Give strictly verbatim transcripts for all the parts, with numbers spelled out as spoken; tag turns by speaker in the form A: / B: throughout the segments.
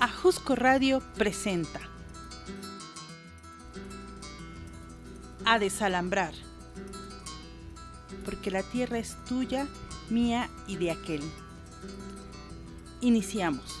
A: Ajusco Radio presenta A Desalambrar, porque la tierra es tuya, mía y de aquel. Iniciamos.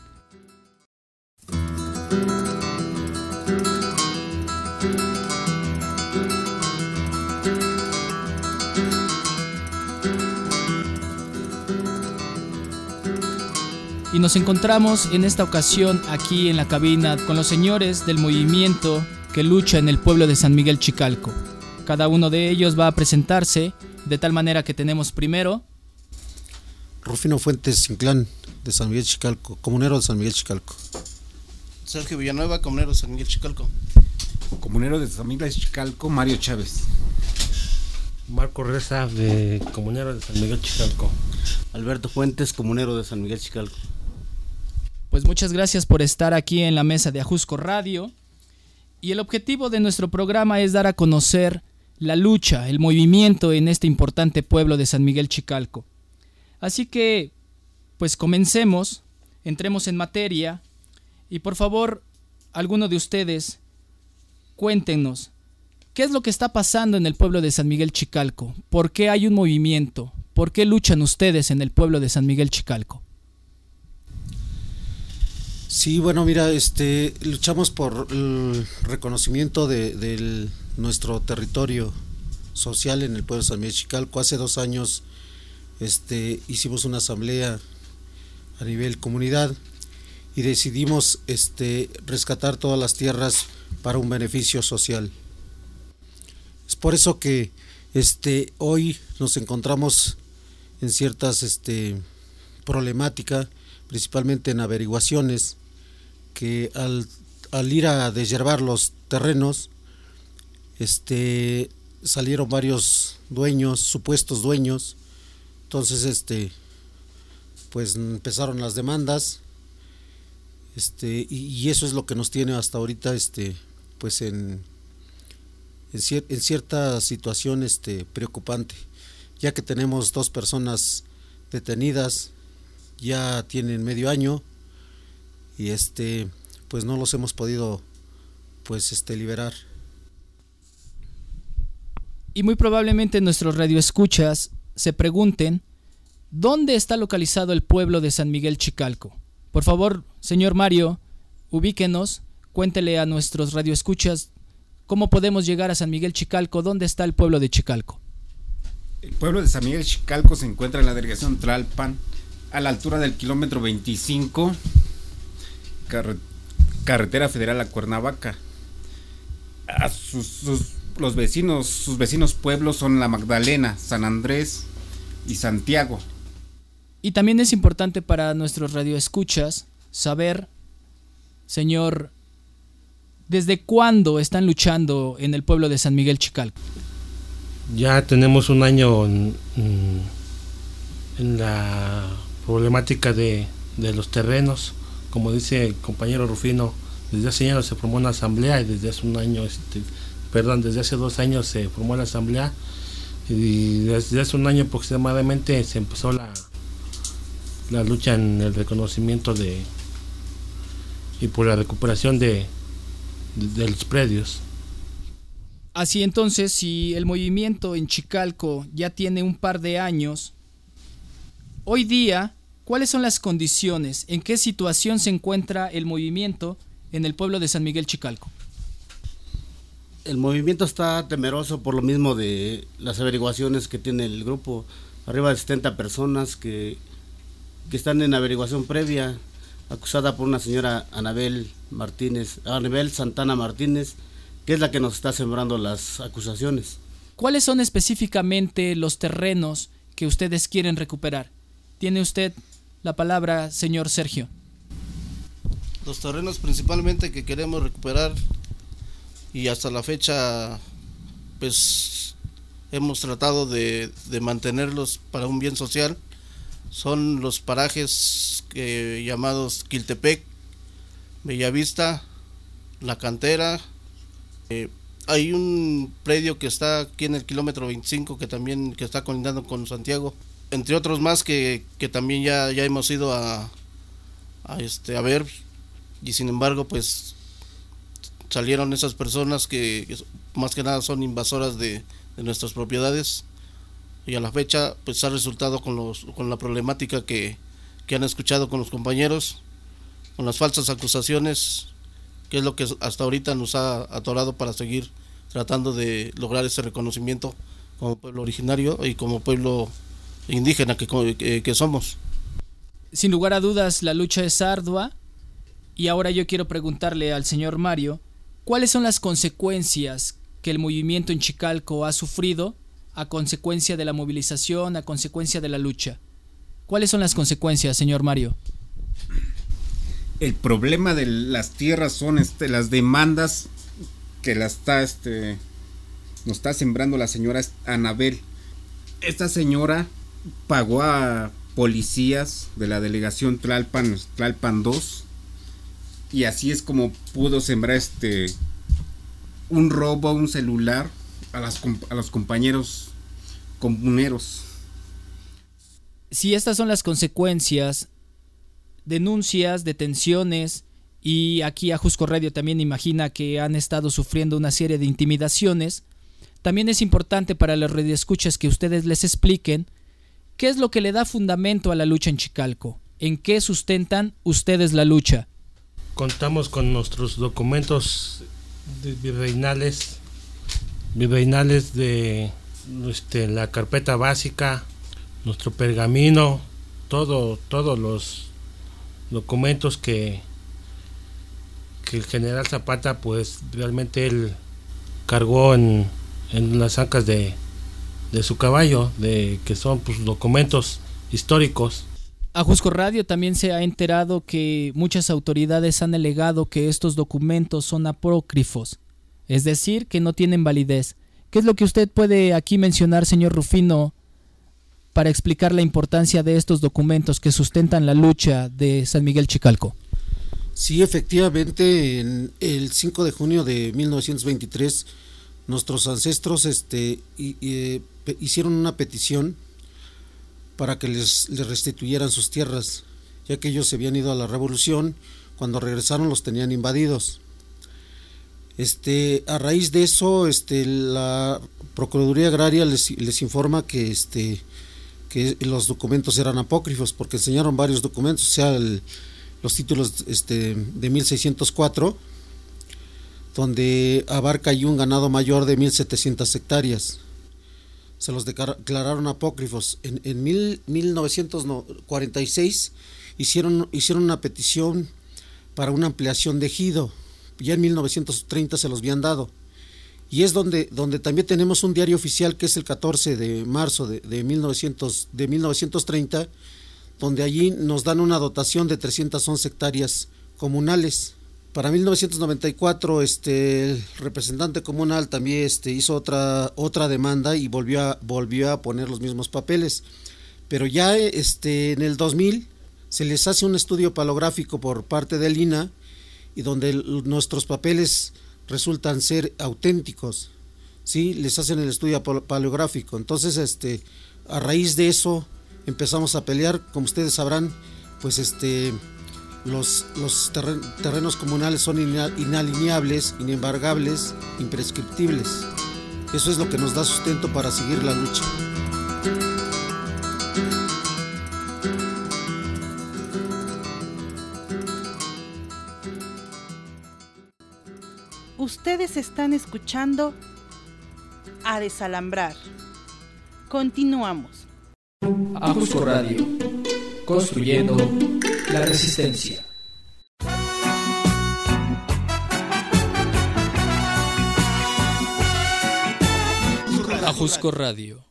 B: Y nos encontramos en esta ocasión aquí en la cabina con los señores del movimiento que lucha en el pueblo de San Miguel Chicalco. Cada uno de ellos va a presentarse de tal manera que tenemos primero
C: Rufino Fuentes Inclán, de San Miguel Chicalco, comunero de San Miguel Chicalco.
D: Sergio Villanueva, comunero de San Miguel Chicalco.
E: Comunero de San Miguel Chicalco, Mario Chávez.
F: Marco Reza, de comunero de San Miguel Chicalco.
G: Alberto Fuentes, comunero de San Miguel Chicalco.
B: Pues muchas gracias por estar aquí en la mesa de Ajusco Radio. Y el objetivo de nuestro programa es dar a conocer la lucha, el movimiento en este importante pueblo de San Miguel Chicalco. Así que, pues comencemos, entremos en materia y por favor, alguno de ustedes, cuéntenos, ¿qué es lo que está pasando en el pueblo de San Miguel Chicalco? ¿Por qué hay un movimiento? ¿Por qué luchan ustedes en el pueblo de San Miguel Chicalco?
C: Sí, bueno, mira, este, luchamos por el reconocimiento de, de nuestro territorio social en el pueblo de San Miguel Chicalco. Hace dos años este, hicimos una asamblea a nivel comunidad y decidimos este, rescatar todas las tierras para un beneficio social. Es por eso que este, hoy nos encontramos en ciertas este, problemáticas, principalmente en averiguaciones, que al, al ir a deshiervar los terrenos, este, salieron varios dueños, supuestos dueños, entonces este, pues empezaron las demandas, este, y, y eso es lo que nos tiene hasta ahorita, este, pues en, en, cier, en cierta situación este, preocupante, ya que tenemos dos personas detenidas, ya tienen medio año y este pues no los hemos podido pues este liberar.
B: Y muy probablemente nuestros radioescuchas se pregunten ¿dónde está localizado el pueblo de San Miguel Chicalco? Por favor, señor Mario, ubíquenos, cuéntele a nuestros radioescuchas cómo podemos llegar a San Miguel Chicalco, ¿dónde está el pueblo de Chicalco?
E: El pueblo de San Miguel Chicalco se encuentra en la delegación Tlalpan, a la altura del kilómetro veinticinco, carre, carretera federal a Cuernavaca. A sus, sus, los vecinos, sus vecinos pueblos son La Magdalena, San Andrés y Santiago.
B: Y también es importante para nuestros radioescuchas saber, señor, ¿desde cuándo están luchando en el pueblo de San Miguel Chicalco?
F: Ya tenemos un año en, en la problemática de, de los terrenos, como dice el compañero Rufino, desde hace años se formó una asamblea y desde hace un año, este, perdón, desde hace dos años se formó la asamblea y desde hace un año aproximadamente se empezó la, la lucha en el reconocimiento de y por la recuperación de, de, de los predios.
B: Así entonces, si el movimiento en Chicalco ya tiene un par de años, hoy día, ¿cuáles son las condiciones? ¿En qué situación se encuentra el movimiento en el pueblo de San Miguel Chicalco?
G: El movimiento está temeroso por lo mismo de las averiguaciones que tiene el grupo, arriba de setenta personas que, que están en averiguación previa, acusada por una señora Anabel Martínez, Anabel Santana Martínez, que es la que nos está sembrando las acusaciones.
B: ¿Cuáles son específicamente los terrenos que ustedes quieren recuperar? Tiene usted la palabra, señor Sergio.
D: Los terrenos principalmente que queremos recuperar y hasta la fecha pues hemos tratado de, de mantenerlos para un bien social son los parajes eh, llamados Quiltepec, Bellavista, La Cantera. Eh, hay un predio que está aquí en el kilómetro veinticinco que también que está colindando con Santiago, entre otros más que, que también ya, ya hemos ido a, a, este, a ver y sin embargo pues salieron esas personas que, que más que nada son invasoras de, de nuestras propiedades, y a la fecha pues ha resultado con los con la problemática que, que han escuchado con los compañeros, con las falsas acusaciones, que es lo que hasta ahorita nos ha atorado para seguir tratando de lograr ese reconocimiento como pueblo originario y como pueblo indígena que, que, que somos.
B: Sin lugar a dudas, la lucha es ardua, y ahora yo quiero preguntarle al señor Mario, ¿cuáles son las consecuencias que el movimiento en Chicalco ha sufrido a consecuencia de la movilización, a consecuencia de la lucha? ¿Cuáles son las consecuencias, señor Mario?
E: El problema de las tierras son este, las demandas que la está, este, nos está sembrando la señora Anabel. Esta señora pagó a policías de la delegación Tlalpan, Tlalpan dos, y así es como pudo sembrar este un robo a un celular a, las, a los compañeros comuneros.
B: Si estas son las consecuencias, denuncias, detenciones, y aquí Ajusco Radio también imagina que han estado sufriendo una serie de intimidaciones, también es importante para los radioescuchas que ustedes les expliquen qué es lo que le da fundamento a la lucha en Chicalco, en qué sustentan ustedes la lucha.
F: Contamos con nuestros documentos de virreinales, virreinales de este, la carpeta básica, nuestro pergamino, todo, todos los documentos que, que el general Zapata pues realmente él cargó en, en las ancas de, de su caballo, de que son pues documentos históricos.
B: Ajusco Radio también se ha enterado que muchas autoridades han alegado que estos documentos son apócrifos, es decir, que no tienen validez. ¿Qué es lo que usted puede aquí mencionar, señor Rufino, para explicar la importancia de estos documentos que sustentan la lucha de San Miguel Chicalco?
C: Sí, efectivamente, en el cinco de junio de mil novecientos veintitrés, nuestros ancestros este, y, y, hicieron una petición para que les, les restituyeran sus tierras, ya que ellos se habían ido a la revolución. Cuando regresaron los tenían invadidos. Este, a raíz de eso, este, la Procuraduría Agraria les, les informa que, este, que los documentos eran apócrifos, porque enseñaron varios documentos, o sea, el, los títulos este, de mil seiscientos cuatro, donde abarca ahí un ganado mayor de mil setecientas hectáreas. Se los declararon apócrifos. En, en mil novecientos cuarenta y seis hicieron, hicieron una petición para una ampliación de ejido. Ya en mil novecientos treinta se los habían dado. Y es donde, donde también tenemos un diario oficial que es el catorce de marzo de, de, mil novecientos, de mil novecientos treinta, donde allí nos dan una dotación de trescientas once hectáreas comunales. Para mil novecientos noventa y cuatro este, el representante comunal también este, hizo otra, otra demanda y volvió a, volvió a poner los mismos papeles. Pero ya este, en el dos mil se les hace un estudio palográfico por parte del I N A, y donde el, nuestros papeles resultan ser auténticos, ¿sí? Les hacen el estudio paleográfico. Entonces, este, a raíz de eso empezamos a pelear. Como ustedes sabrán, pues este, los, los terren, terrenos comunales son inalineables, inembargables, imprescriptibles. Eso es lo que nos da sustento para seguir la lucha.
A: Ustedes están escuchando A Desalambrar. Continuamos.
B: Ajusco Radio, construyendo la resistencia. Ajusco Radio.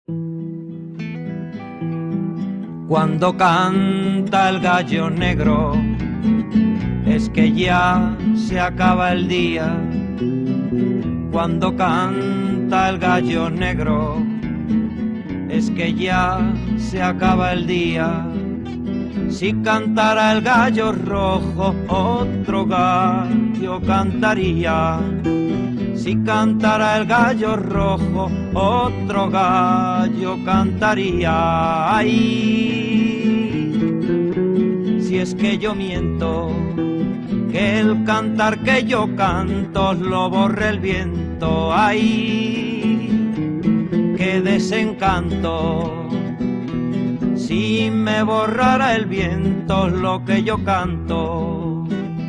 H: Cuando canta el gallo negro, es que ya se acaba el día. Cuando canta el gallo negro, es que ya se acaba el día. Si cantara el gallo rojo, otro gallo cantaría. Si cantara el gallo rojo, otro gallo cantaría. Ay, si es que yo miento, que el cantar que yo canto lo borre el viento. Ay, qué desencanto. Si me borrara el viento lo que yo canto.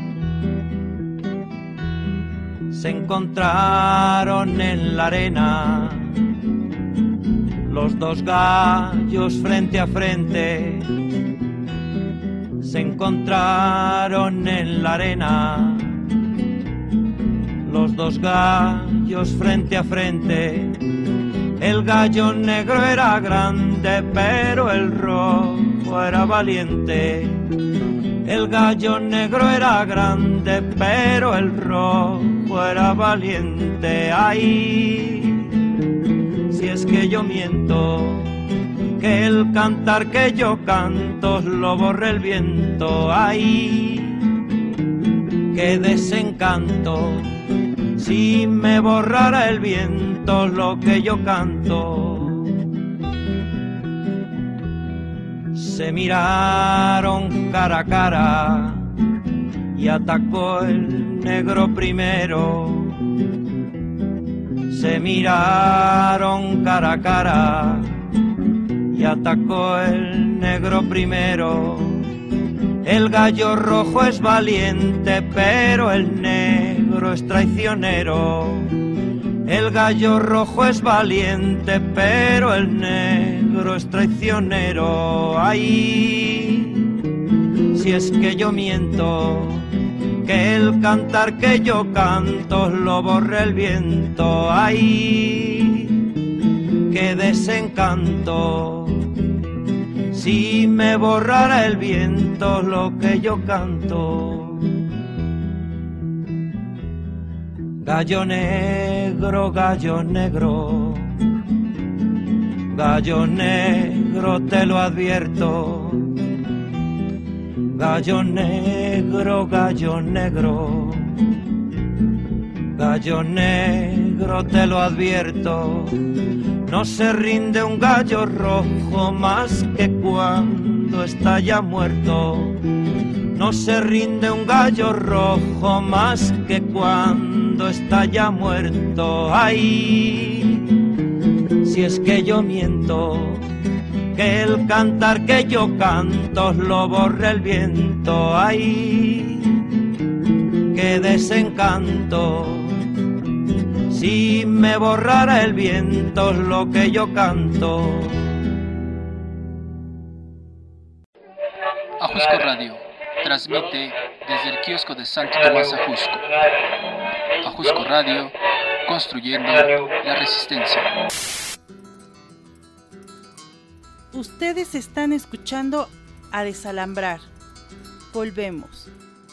H: Se encontraron en la arena los dos gallos frente a frente. Se encontraron en la arena los dos gallos frente a frente. El gallo negro era grande, pero el rojo era valiente. El gallo negro era grande, pero el rojo era valiente. Ay, si es que yo miento, que el cantar que yo canto lo borre el viento. Ay, qué desencanto. Si me borrara el viento lo que yo canto. Se miraron cara a cara y atacó el negro primero. Se miraron cara a cara y atacó el negro primero. El gallo rojo es valiente, pero el negro es traicionero. El gallo rojo es valiente, pero el negro es traicionero. Ay, si es que yo miento, que el cantar que yo canto lo borre el viento. Ay, qué desencanto. Si me borrara el viento lo que yo canto. Gallo negro, gallo negro, gallo negro te lo advierto. Gallo negro, gallo negro, gallo negro te lo advierto. No se rinde un gallo rojo más que cuando está ya muerto. No se rinde un gallo rojo más que cuando está ya muerto. Ay, si es que yo miento, que el cantar que yo canto lo borre el viento. Ay, qué desencanto. Si me borrara el viento lo que yo canto.
B: Ajusco Radio transmite desde el kiosco de Santo Tomás Ajusco. Ajusco Radio, construyendo la resistencia.
A: Ustedes están escuchando A Desalambrar. Volvemos.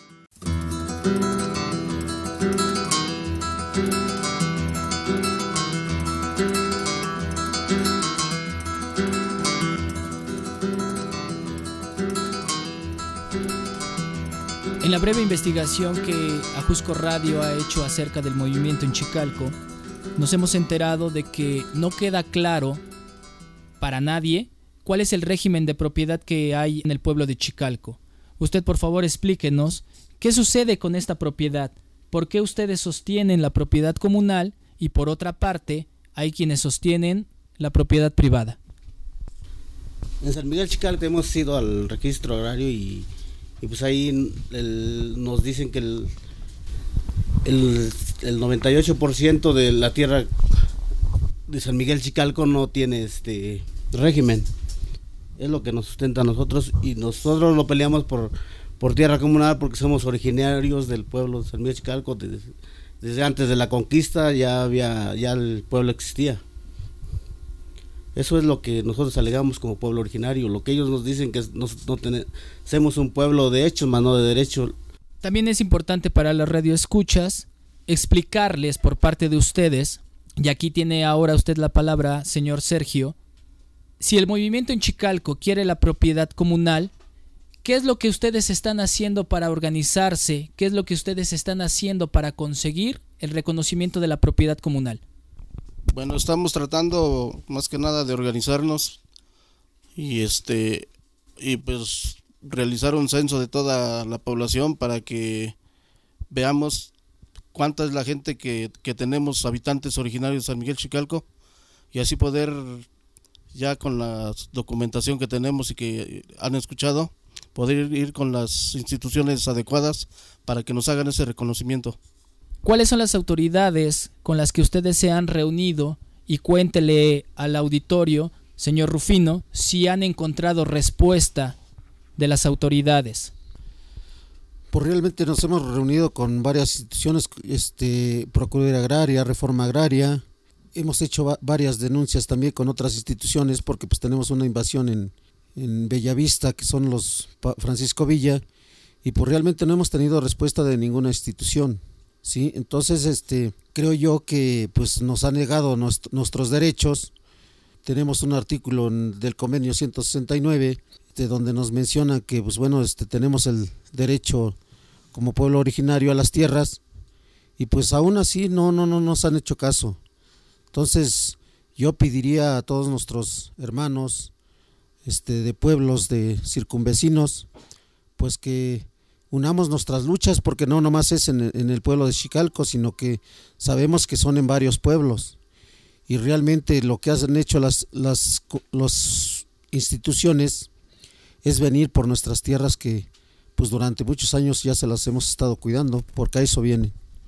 B: En la breve investigación que Ajusco Radio ha hecho acerca del movimiento en Chicalco, nos hemos enterado de que no queda claro para nadie cuál es el régimen de propiedad que hay en el pueblo de Chicalco. Usted, por favor, explíquenos qué sucede con esta propiedad, por qué ustedes sostienen la propiedad comunal y, por otra parte, hay quienes sostienen la propiedad privada.
G: En San Miguel Chicalco hemos ido al registro agrario y Y pues ahí el, nos dicen que el, el, el noventa y ocho por ciento de la tierra de San Miguel Chicalco no tiene este régimen. Es lo que nos sustenta a nosotros y nosotros lo peleamos por, por tierra comunal porque somos originarios del pueblo de San Miguel Chicalco. Desde, desde antes de la conquista ya había, ya el pueblo existía. Eso es lo que nosotros alegamos como pueblo originario, lo que ellos nos dicen que nos, no tenemos, somos un pueblo de hechos, más no de derecho.
B: También es importante para las radioescuchas explicarles por parte de ustedes, y aquí tiene ahora usted la palabra, señor Sergio, si el movimiento en Chicalco quiere la propiedad comunal, ¿qué es lo que ustedes están haciendo para organizarse? ¿Qué es lo que ustedes están haciendo para conseguir el reconocimiento de la propiedad comunal?
D: Bueno, estamos tratando más que nada de organizarnos y este y pues realizar un censo de toda la población para que veamos cuánta es la gente que, que tenemos habitantes originarios de San Miguel Chicalco, y así poder, ya con la documentación que tenemos y que han escuchado, poder ir con las instituciones adecuadas para que nos hagan ese reconocimiento.
B: ¿Cuáles son las autoridades con las que ustedes se han reunido? Y cuéntele al auditorio, señor Rufino, si han encontrado respuesta de las autoridades.
C: Pues realmente nos hemos reunido con varias instituciones, este, Procuraduría Agraria, Reforma Agraria. Hemos hecho va- varias denuncias también con otras instituciones, porque pues tenemos una invasión en, en Bellavista, que son los pa- Francisco Villa, y pues realmente no hemos tenido respuesta de ninguna institución. Sí, entonces este creo yo que pues nos ha negado nuestro, nuestros derechos. Tenemos un artículo en, del convenio ciento sesenta y nueve, de donde nos menciona que pues bueno, este tenemos el derecho como pueblo originario a las tierras, y pues aún así no no no nos han hecho caso. Entonces yo pediría a todos nuestros hermanos este de pueblos de circunvecinos, pues que unamos nuestras luchas, porque no nomás es en, en el pueblo de Chicalco, sino que sabemos que son en varios pueblos, y realmente lo que han hecho las, las, las instituciones es venir por nuestras tierras, que pues durante muchos años ya se las hemos estado cuidando, porque a eso viene.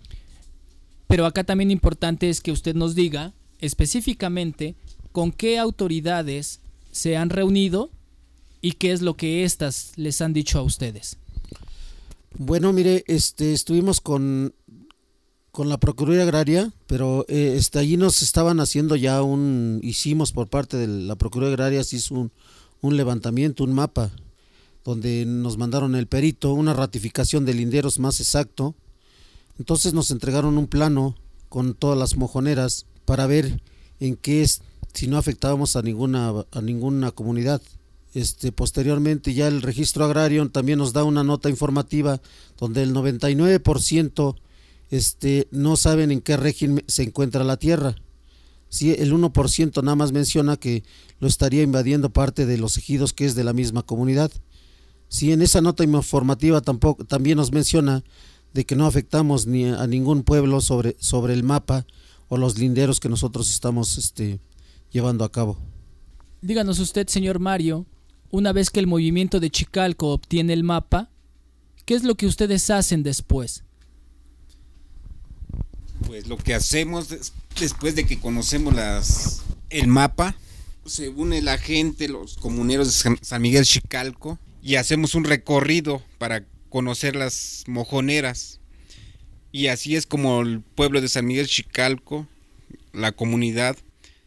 B: Pero acá también importante es que usted nos diga específicamente con qué autoridades se han reunido y qué es lo que éstas les han dicho a ustedes.
C: Bueno, mire, este, estuvimos con, con la Procuraduría Agraria, pero eh, este, allí nos estaban haciendo ya un, hicimos por parte de la Procuraduría Agraria, se hizo un, un levantamiento, un mapa, donde nos mandaron el perito, una ratificación de linderos más exacto. Entonces nos entregaron un plano con todas las mojoneras para ver en qué es, si no afectábamos a ninguna, a ninguna comunidad. Este, posteriormente ya el registro agrario también nos da una nota informativa donde el noventa y nueve por ciento este, no saben en qué régimen se encuentra la tierra. Sí, el uno por ciento nada más menciona que lo estaría invadiendo parte de los ejidos que es de la misma comunidad. Sí, en esa nota informativa tampoco, también nos menciona de que no afectamos ni a ningún pueblo sobre, sobre el mapa o los linderos que nosotros estamos este, llevando a cabo.
B: Díganos usted, señor Mario, una vez que el movimiento de Chicalco obtiene el mapa, ¿qué es lo que ustedes hacen después?
E: Pues lo que hacemos des- después de que conocemos las, el mapa, se une la gente, los comuneros de San, San Miguel Chicalco, y hacemos un recorrido para conocer las mojoneras. Y así es como el pueblo de San Miguel Chicalco, la comunidad,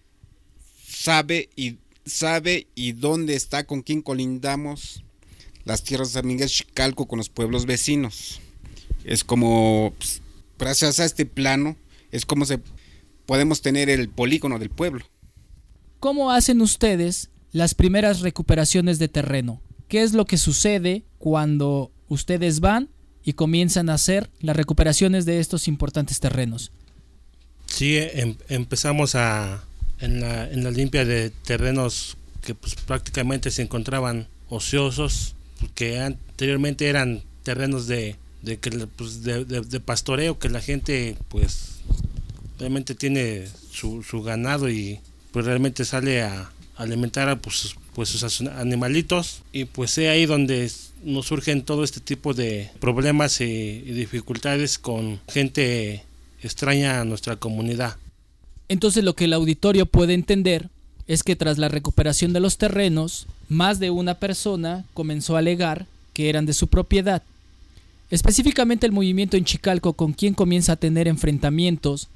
E: sabe y sabe y dónde está, con quién colindamos las tierras de San Miguel Chicalco con los pueblos vecinos. Es como, pues, gracias a este plano, es como se podemos tener el polígono del pueblo.
B: ¿Cómo hacen ustedes las primeras recuperaciones de terreno? ¿Qué es lo que sucede cuando ustedes van y comienzan a hacer las recuperaciones de estos importantes terrenos?
F: Sí, em, empezamos a en la, en la limpia de terrenos que pues prácticamente se encontraban ociosos, que anteriormente eran terrenos de de que pues, de, de, de pastoreo, que la gente pues realmente tiene su, su ganado y pues realmente sale a alimentar a pues, pues sus animalitos, y pues es ahí donde nos surgen todo este tipo de problemas y, y dificultades con gente extraña a nuestra comunidad.
B: Entonces lo que el auditorio puede entender es que tras la recuperación de los terrenos, más de una persona comenzó a alegar que eran de su propiedad. Específicamente el movimiento en Chicalco, ¿con quién comienza a tener enfrentamientos?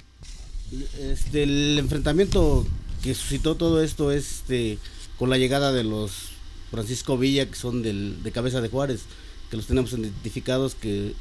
G: Este, el enfrentamiento que suscitó todo esto es este, con la llegada de los Francisco Villa, que son del, de Cabeza de Juárez, que los tenemos identificados, que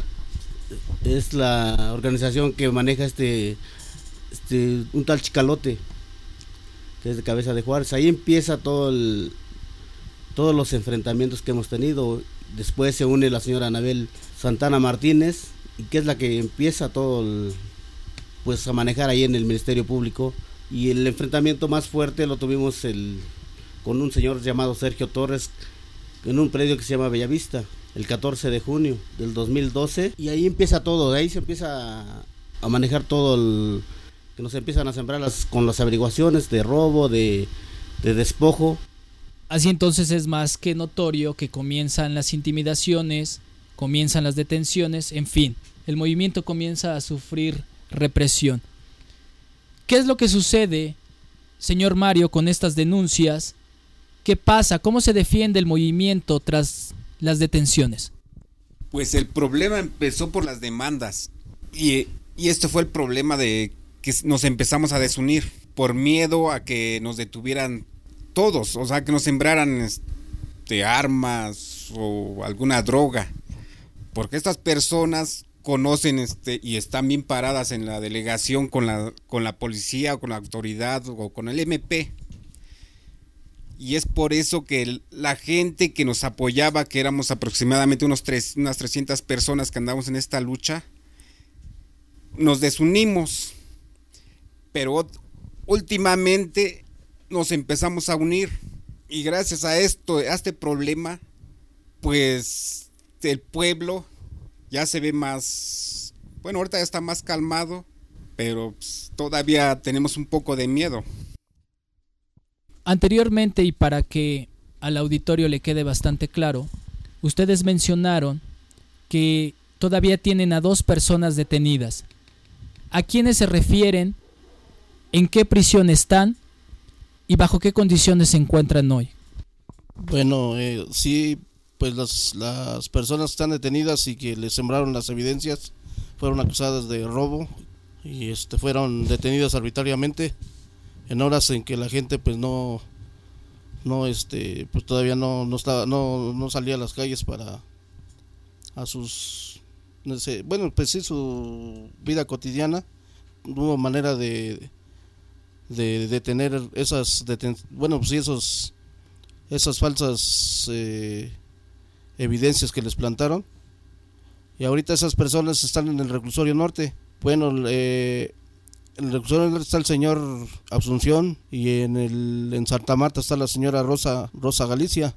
G: es la organización que maneja este, este un tal Chicalote, que es de Cabeza de Juárez. Ahí empieza todo el, todos los enfrentamientos que hemos tenido. Después se une la señora Anabel Santana Martínez, y que es la que empieza todo el, pues a manejar ahí en el Ministerio Público. Y el enfrentamiento más fuerte lo tuvimos el, con un señor llamado Sergio Torres, en un predio que se llama Bellavista, el catorce de junio del dos mil doce, y ahí empieza todo, de ahí se empieza a, a manejar todo el, que nos empiezan a sembrar las, con las averiguaciones de robo, de, de despojo.
B: Así entonces es más que notorio que comienzan las intimidaciones, comienzan las detenciones, en fin, el movimiento comienza a sufrir represión. ¿Qué es lo que sucede, señor Mario, con estas denuncias? ¿Qué pasa? ¿Cómo se defiende el movimiento tras las detenciones?
E: Pues el problema empezó por las demandas y, y este fue el problema de que nos empezamos a desunir por miedo a que nos detuvieran todos, o sea, que nos sembraran este, armas o alguna droga, porque estas personas conocen este y están bien paradas en la delegación con la con la policía o con la autoridad o con el eme pe, y es por eso que la gente que nos apoyaba, que éramos aproximadamente unos tres, unas trescientas personas que andamos en esta lucha, nos desunimos, pero últimamente nos empezamos a unir, y gracias a esto, a este problema, pues el pueblo ya se ve más, bueno, ahorita ya está más calmado, pero pues, todavía tenemos un poco de miedo.
B: Anteriormente, y para que al auditorio le quede bastante claro, ustedes mencionaron que todavía tienen a dos personas detenidas. ¿A quiénes se refieren? ¿En qué prisión están? ¿Y bajo qué condiciones se encuentran hoy?
D: Bueno, eh, sí, pues las, las personas que están detenidas y que les sembraron las evidencias fueron acusadas de robo y este fueron detenidas arbitrariamente en horas en que la gente pues no no este pues todavía no no estaba no no salía a las calles para a sus no sé, bueno, pues sí, su vida cotidiana. No hubo manera de de detener esas deten- bueno, pues sí, esos esas falsas eh, evidencias que les plantaron, y ahorita esas personas están en el reclusorio norte. Bueno, eh, en el reclusorio norte está el señor Asunción, y en el en Santa Marta está la señora Rosa Rosa Galicia.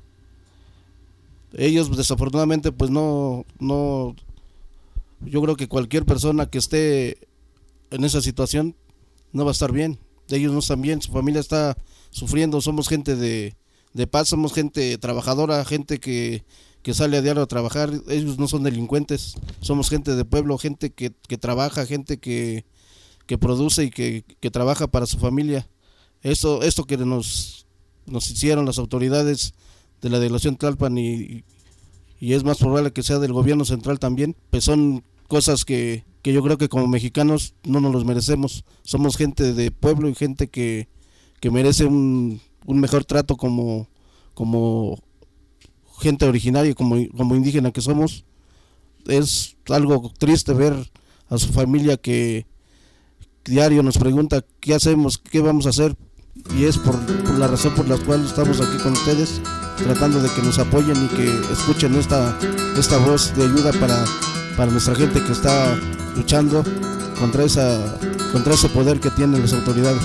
D: Ellos desafortunadamente pues no no yo creo que cualquier persona que esté en esa situación no va a estar bien. Ellos no están bien, su familia está sufriendo. Somos gente de de paz, somos gente trabajadora, gente que que sale a diario a trabajar. Ellos no son delincuentes, somos gente de pueblo, gente que, que trabaja, gente que, que produce y que, que trabaja para su familia. Esto, esto que nos, nos hicieron las autoridades de la delegación Tlalpan, y, y es más probable que sea del gobierno central también, pues son cosas que, que yo creo que como mexicanos no nos los merecemos. Somos gente de pueblo y gente que, que merece un, un mejor trato como, como gente originaria, como, como indígena que somos. Es algo triste ver a su familia que diario nos pregunta qué hacemos, qué vamos a hacer, y es por, por la razón por la cual estamos aquí con ustedes, tratando de que nos apoyen y que escuchen esta, esta voz de ayuda para, para nuestra gente que está luchando contra esa, contra ese poder que tienen las autoridades.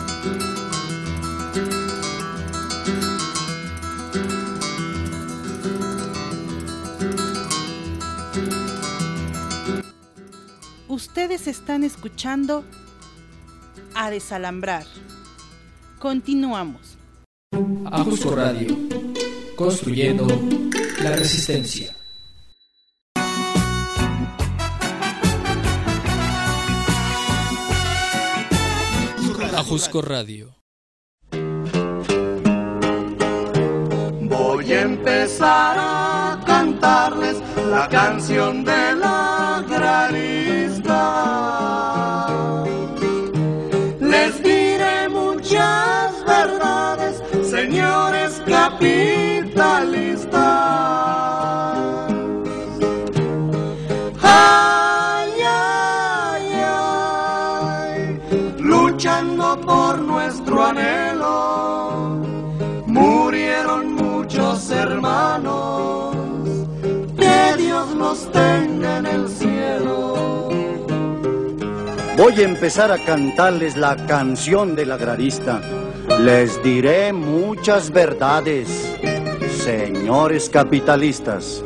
A: Ustedes están escuchando a Desalambrar. Continuamos.
B: Ajusco Radio, construyendo la resistencia. Ajusco Radio.
I: Voy a empezar a cantarles la canción de la agrarista. Les diré muchas verdades, señores capitalistas. Ay, ay, ay, luchando por nuestro anhelo, murieron muchos hermanos, que Dios los tenga en el cielo.
J: Voy a empezar a cantarles la canción del agrarista. Les diré muchas verdades, señor. señores capitalistas.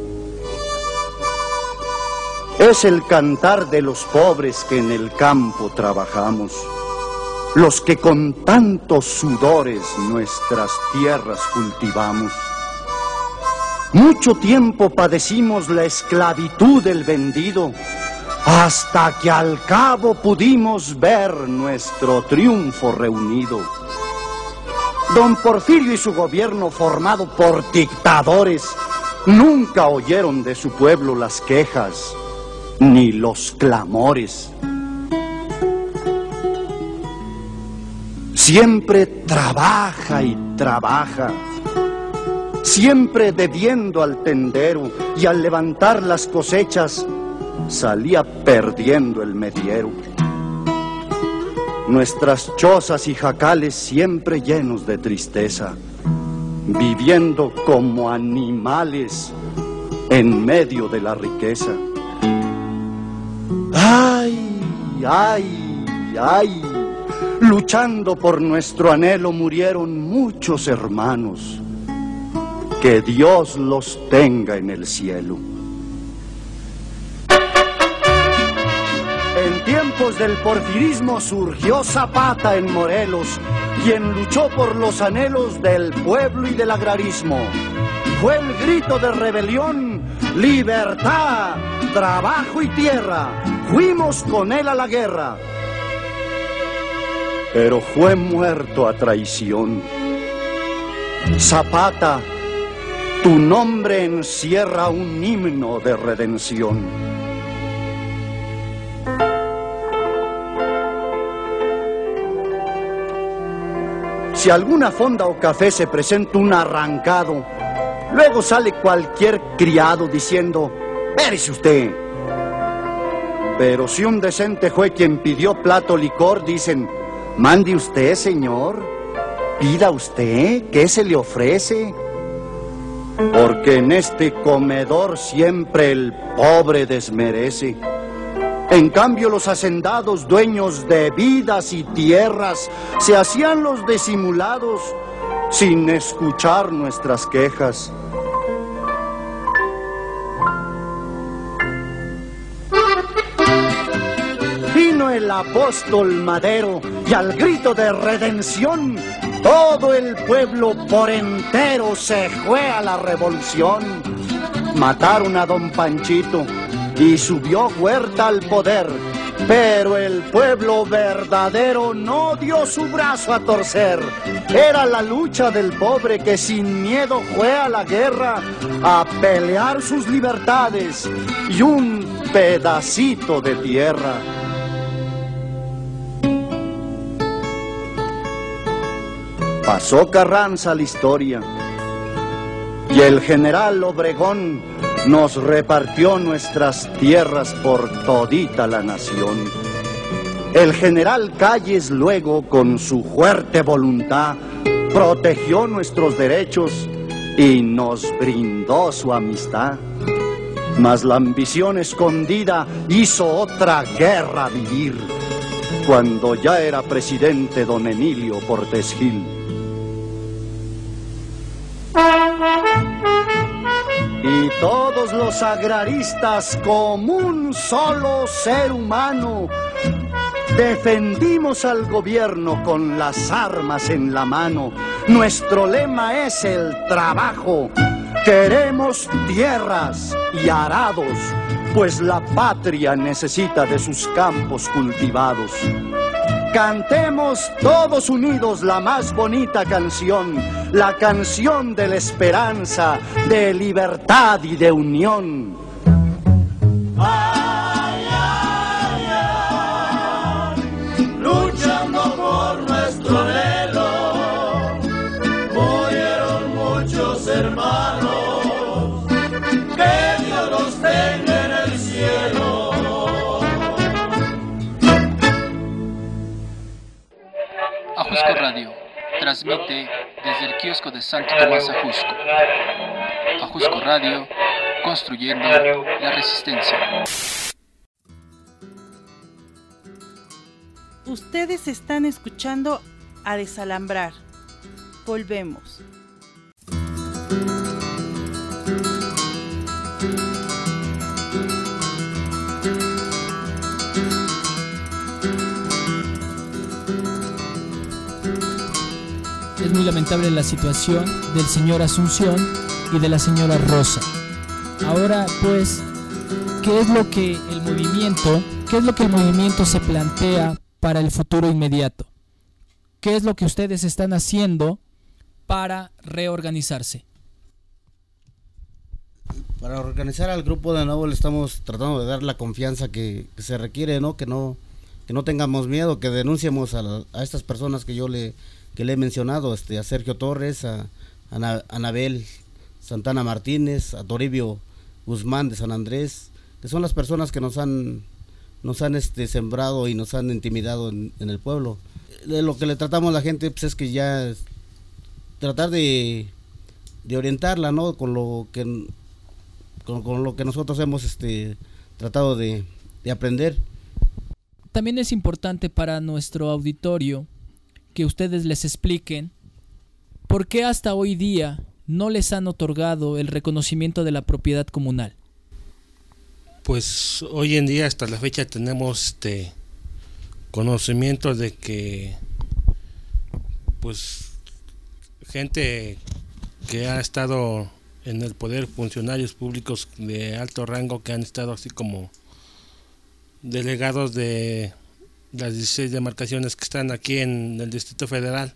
J: Es el cantar de los pobres que en el campo trabajamos, los que con tantos sudores nuestras tierras cultivamos. Mucho tiempo padecimos la esclavitud del vendido, hasta que al cabo pudimos ver nuestro triunfo reunido. Don Porfirio y su gobierno formado por dictadores nunca oyeron de su pueblo las quejas ni los clamores. Siempre trabaja y trabaja, siempre debiendo al tendero, y al levantar las cosechas salía perdiendo el mediero. Nuestras chozas y jacales siempre llenos de tristeza, viviendo como animales en medio de la riqueza. Ay, ay, ay, luchando por nuestro anhelo murieron muchos hermanos. Que Dios los tenga en el cielo. En tiempos del porfirismo surgió Zapata en Morelos, quien luchó por los anhelos del pueblo y del agrarismo. Fue el grito de rebelión: libertad, trabajo y tierra. Fuimos con él a la guerra, pero fue muerto a traición. Zapata, tu nombre encierra un himno de redención. Si alguna fonda o café se presenta un arrancado, luego sale cualquier criado diciendo: "Espérese usted". Pero si un decente fue quien pidió plato licor, dicen: "Mande usted, señor, pida usted, ¿qué se le ofrece?". Porque en este comedor siempre el pobre desmerece. En cambio los hacendados, dueños de vidas y tierras, se hacían los disimulados sin escuchar nuestras quejas. Vino el apóstol Madero y al grito de redención todo el pueblo por entero se fue a la revolución. Mataron a don Panchito y subió Huerta al poder, pero el pueblo verdadero no dio su brazo a torcer. Era la lucha del pobre que sin miedo fue a la guerra a pelear sus libertades y un pedacito de tierra. Pasó Carranza a la historia y el general Obregón nos repartió nuestras tierras por todita la nación. El general Calles luego, con su fuerte voluntad, protegió nuestros derechos y nos brindó su amistad. Mas la ambición escondida hizo otra guerra vivir, cuando ya era presidente don Emilio Portes Gil. Y todos los agraristas, como un solo ser humano, defendimos al gobierno con las armas en la mano. Nuestro lema es el trabajo. Queremos tierras y arados, pues la patria necesita de sus campos cultivados. Cantemos todos unidos la más bonita canción, la canción de la esperanza, de libertad y de unión.
I: Ay, ay, ay, luchando por nuestro anhelo, murieron muchos hermanos, que Dios los tenga en el cielo.
B: Ajusco Radio transmite desde el kiosco de Santo Tomás Ajusco. Ajusco Radio, construyendo la resistencia.
A: Ustedes están escuchando a Desalambrar. Volvemos.
B: lamentable la situación del señor Asunción y de la señora Rosa. Ahora, pues, ¿qué es lo que el movimiento, qué es lo que el movimiento se plantea para el futuro inmediato? ¿Qué es lo que ustedes están haciendo para reorganizarse?
G: Para organizar al grupo de nuevo le estamos tratando de dar la confianza que, que se requiere, ¿no? Que no que no tengamos miedo, que denunciemos a, la, a estas personas que yo le que le he mencionado, este, a Sergio Torres, a, a Ana, Anabel Santana Martínez, a Toribio Guzmán de San Andrés, que son las personas que nos han nos han este sembrado y nos han intimidado en, en el pueblo. De lo que le tratamos a la gente, pues, es que ya tratar de, de orientarla, ¿no? Con lo que con, con lo que nosotros hemos este tratado de, de aprender.
B: También es importante para nuestro auditorio que ustedes les expliquen por qué hasta hoy día no les han otorgado el reconocimiento de la propiedad comunal.
F: Pues hoy en día hasta la fecha tenemos este conocimiento de que pues gente que ha estado en el poder, funcionarios públicos de alto rango que han estado así como delegados de las dieciséis demarcaciones que están aquí en el Distrito Federal,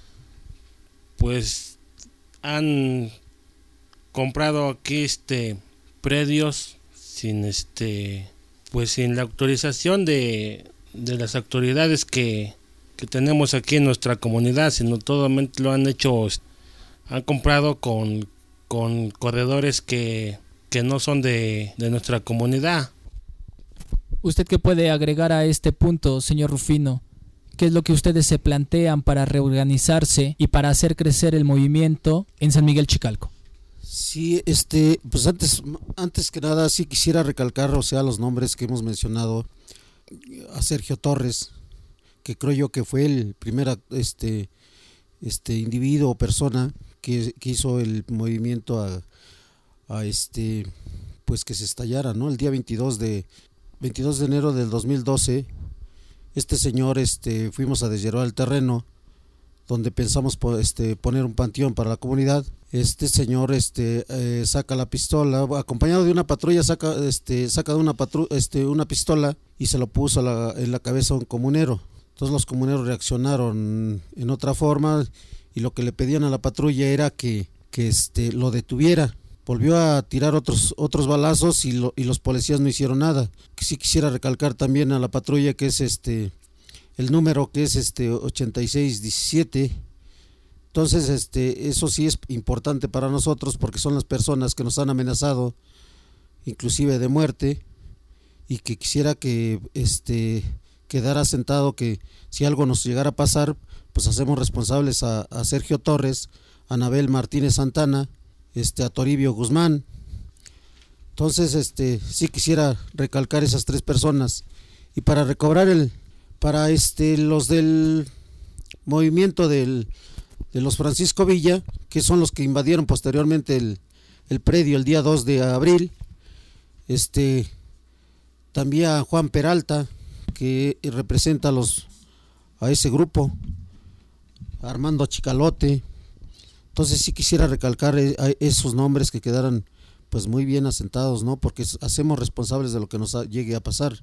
F: pues han comprado aquí este predios sin este pues sin la autorización de, de las autoridades que, que tenemos aquí en nuestra comunidad, sino todo lo han hecho, han comprado con, con corredores que, que no son de, de nuestra comunidad.
B: ¿Usted qué puede agregar a este punto, señor Rufino? ¿Qué es lo que ustedes se plantean para reorganizarse y para hacer crecer el movimiento en San Miguel Chicalco?
C: Sí, este, pues antes, antes que nada sí quisiera recalcar, o sea, los nombres que hemos mencionado, a Sergio Torres, que creo yo que fue el primer este, este individuo o persona que, que hizo el movimiento a, a este, pues que se estallara, ¿no? El día veintidós de enero del dos mil doce, este señor, este, fuimos a deshiervar el terreno donde pensamos este, poner un panteón para la comunidad. Este señor este, eh, saca la pistola, acompañado de una patrulla, saca, este, saca de una, patru este, una pistola y se lo puso a la, en la cabeza a un comunero. Entonces los comuneros reaccionaron en otra forma y lo que le pedían a la patrulla era que, que este, lo detuviera. Volvió a tirar otros otros balazos y, lo, y los policías no hicieron nada. Sí quisiera recalcar también a la patrulla que es este el número que es este ochenta y seis diecisiete. Entonces este eso sí es importante para nosotros porque son las personas que nos han amenazado, inclusive de muerte, y que quisiera que este quedara sentado que si algo nos llegara a pasar, pues hacemos responsables a, a Sergio Torres, a Anabel Martínez Santana, este a Toribio Guzmán. Entonces este sí quisiera recalcar esas tres personas. Y para recobrar el para este los del movimiento del de los Francisco Villa, que son los que invadieron posteriormente el, el predio el día dos de abril, este también a Juan Peralta, que representa a los a ese grupo, a Armando Chicalote. Entonces sí quisiera recalcar esos nombres que quedaran pues muy bien asentados, ¿no? Porque hacemos responsables de lo que nos llegue a pasar.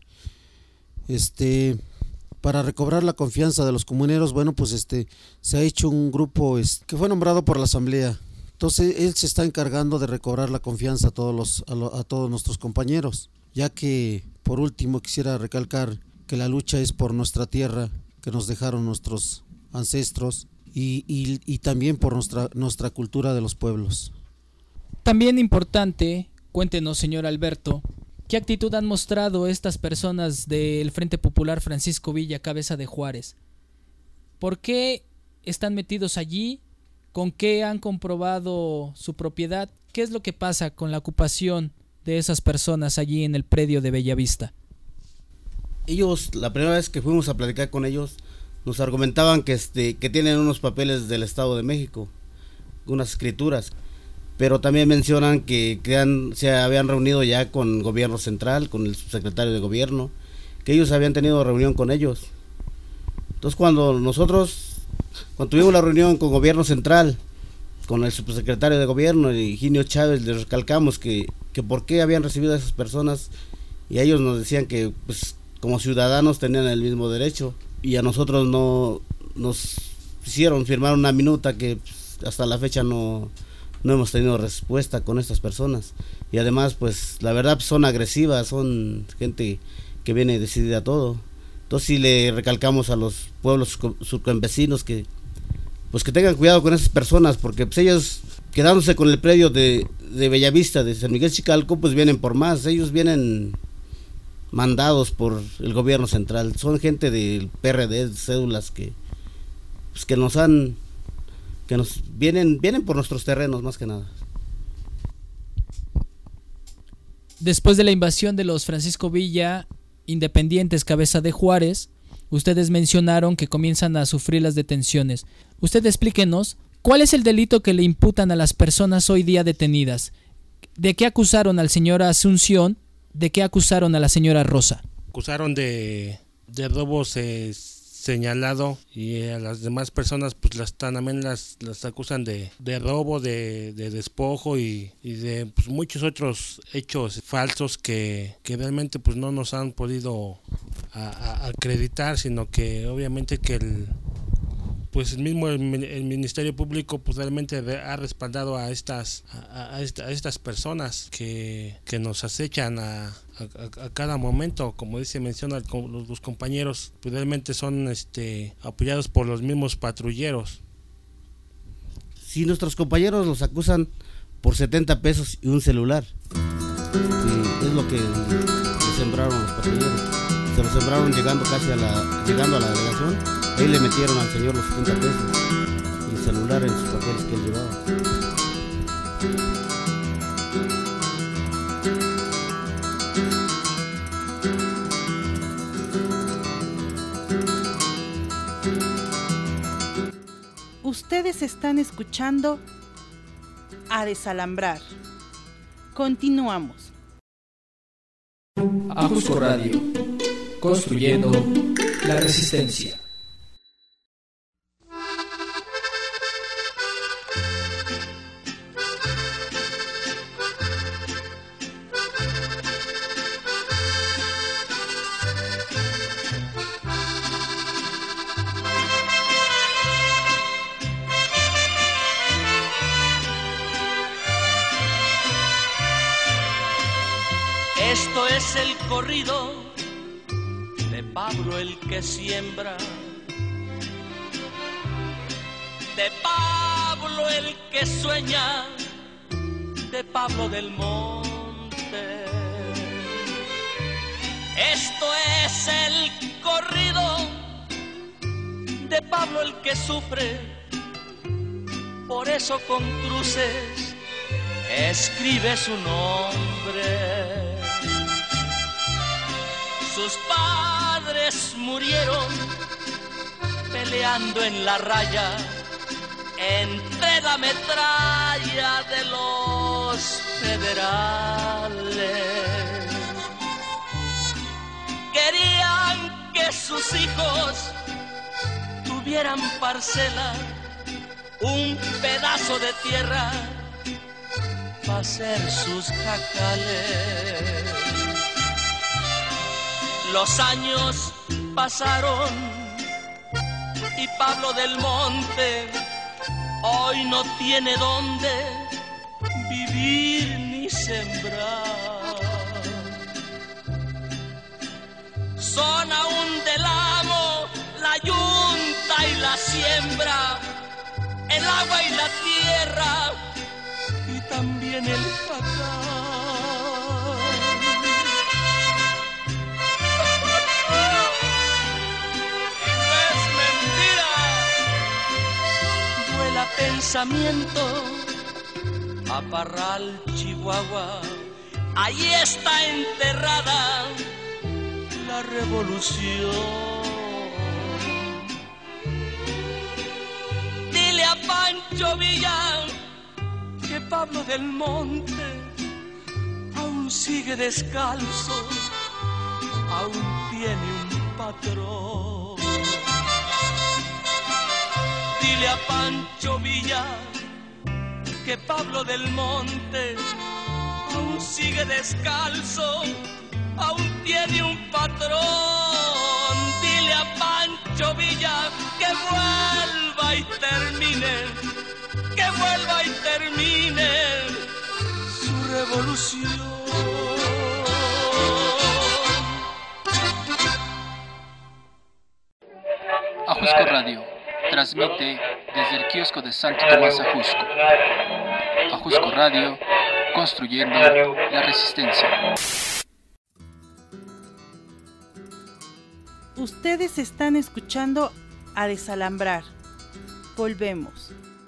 C: Este, para recobrar la confianza de los comuneros, bueno, pues este se ha hecho un grupo este, que fue nombrado por la asamblea. Entonces él se está encargando de recobrar la confianza a todos los a, lo, a todos nuestros compañeros, ya que por último quisiera recalcar que la lucha es por nuestra tierra que nos dejaron nuestros ancestros. Y, y, y también por nuestra, nuestra cultura de los pueblos.
B: También importante, cuéntenos, señor Alberto, ¿qué actitud han mostrado estas personas del Frente Popular Francisco Villa, cabeza de Juárez? ¿Por qué están metidos allí? ¿Con qué han comprobado su propiedad? ¿Qué es lo que pasa con la ocupación de esas personas allí en el predio de Bellavista?
G: Ellos, la primera vez que fuimos a platicar con ellos, nos argumentaban que este que tienen unos papeles del Estado de México, unas escrituras, pero también mencionan que, que han, se habían reunido ya con gobierno central, con el subsecretario de gobierno, que ellos habían tenido reunión con ellos. Entonces cuando nosotros cuando tuvimos la reunión con gobierno central, con el subsecretario de gobierno, Higinio Chávez, le recalcamos que, que por qué habían recibido a esas personas, y ellos nos decían que pues como ciudadanos tenían el mismo derecho, y a nosotros no nos hicieron firmar una minuta que pues, hasta la fecha no, no hemos tenido respuesta con estas personas, y además pues la verdad pues, son agresivas, son gente que viene decidida a todo. Entonces sí le recalcamos a los pueblos circunvecinos que pues que tengan cuidado con esas personas, porque pues ellos quedándose con el predio de, de Bellavista, de San Miguel Chicalco, pues vienen por más, ellos vienen mandados por el gobierno central, son gente del P R D, cédulas que pues que nos han que nos vienen vienen por nuestros terrenos más que nada.
B: Después de la invasión de los Francisco Villa, independientes Cabeza de Juárez, ustedes mencionaron que comienzan a sufrir las detenciones. Usted explíquenos, ¿cuál es el delito que le imputan a las personas hoy día detenidas? ¿De qué acusaron al señor Asunción? ¿De qué acusaron a la señora Rosa?
F: Acusaron de, de robos eh, señalado, y a las demás personas pues las también las, las acusan de, de robo, de, de despojo y, y de pues, muchos otros hechos falsos que, que realmente pues no nos han podido a, a acreditar, sino que obviamente que el pues el mismo el, el Ministerio Público pues realmente ha respaldado a estas a, a, esta, a estas personas que, que nos acechan a, a, a cada momento, como dice menciona los, los compañeros, pues realmente son este apoyados por los mismos patrulleros.
G: Si nuestros compañeros los acusan por setenta pesos y un celular, que es lo que le sembraron los patrulleros, se lo sembraron llegando casi a la llegando a la delegación. Ahí le metieron al señor los setenta pesos y el celular en sus papeles que él llevaba.
A: Ustedes están escuchando A Desalambrar. Continuamos.
B: Ajusco Radio, construyendo la resistencia.
K: Esto es el corrido de Pablo el que siembra, de Pablo el que sueña, de Pablo del Monte. Esto es el corrido de Pablo el que sufre, por eso con cruces escribe su nombre. Sus padres murieron peleando en la raya entre la metralla de los federales. Querían que sus hijos tuvieran parcela, un pedazo de tierra para hacer sus jacales. Los años pasaron y Pablo del Monte hoy no tiene dónde vivir ni sembrar. Son aún del amo la yunta y la siembra, el agua y la tierra y también el jacal. Pensamiento a Parral, Chihuahua, ahí está enterrada la revolución. Dile a Pancho Villa que Pablo del Monte aún sigue descalzo, aún tiene un patrón. Dile a Pancho Villa que Pablo del Monte aún sigue descalzo, aún tiene un patrón. Dile a Pancho Villa que vuelva y termine, que vuelva y termine su revolución.
B: Ajusco Radio transmite desde el kiosco de Santo Tomás Ajusco. Ajusco Radio, construyendo la resistencia.
A: Ustedes están escuchando a Desalambrar. Volvemos.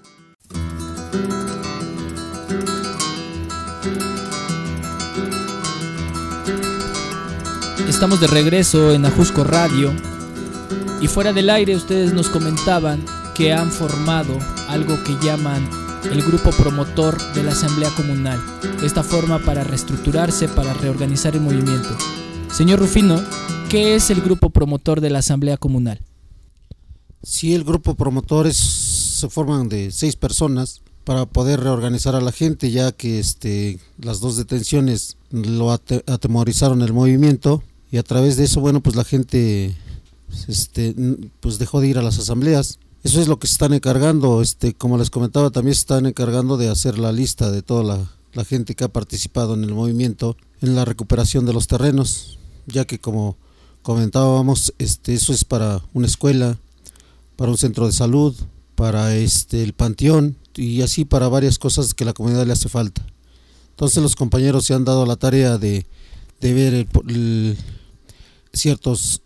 B: Estamos de regreso en Ajusco Radio. Y fuera del aire ustedes nos comentaban que han formado algo que llaman el grupo promotor de la Asamblea Comunal. Esta forma para reestructurarse, para reorganizar el movimiento. Señor Rufino, ¿qué es el grupo promotor de la Asamblea Comunal?
C: Sí, el grupo promotor es, se forman de seis personas para poder reorganizar a la gente, ya que este, las dos detenciones lo ate- atemorizaron el movimiento, y a través de eso, bueno, pues la gente este, pues dejó de ir a las asambleas. Eso es lo que se están encargando, este, como les comentaba, también se están encargando de hacer la lista de toda la, la gente que ha participado en el movimiento en la recuperación de los terrenos, ya que como comentábamos, este, eso es para una escuela, para un centro de salud, para este, el panteón y así para varias cosas que a la comunidad le hace falta. Entonces los compañeros se han dado la tarea de, de ver el, el, ciertos